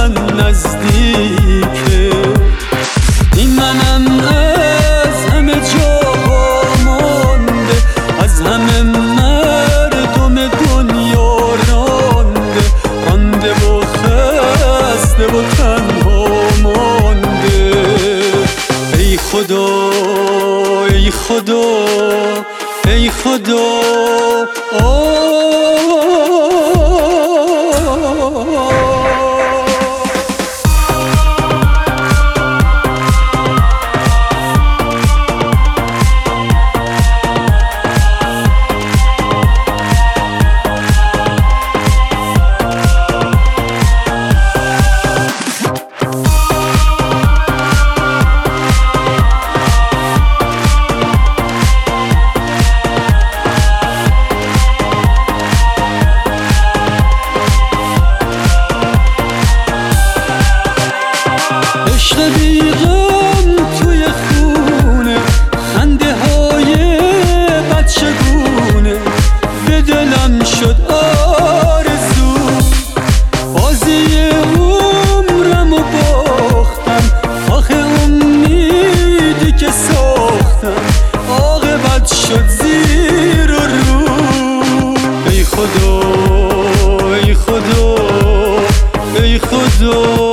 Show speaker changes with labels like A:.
A: من نزدیکه. این منم از همه جاها مانده، از همه مردم دنیا رانده، رانده و خسته و تنها مانده. ای خدا ای خدا ای خدا عشق بیغم توی خونه، خنده های بچگونه، به دلم شد آرزو. بازی عمرم و باختم، آخه امیدی که ساختم عاقبت شد زیر و رو. ای خدا ای خدا ای خدا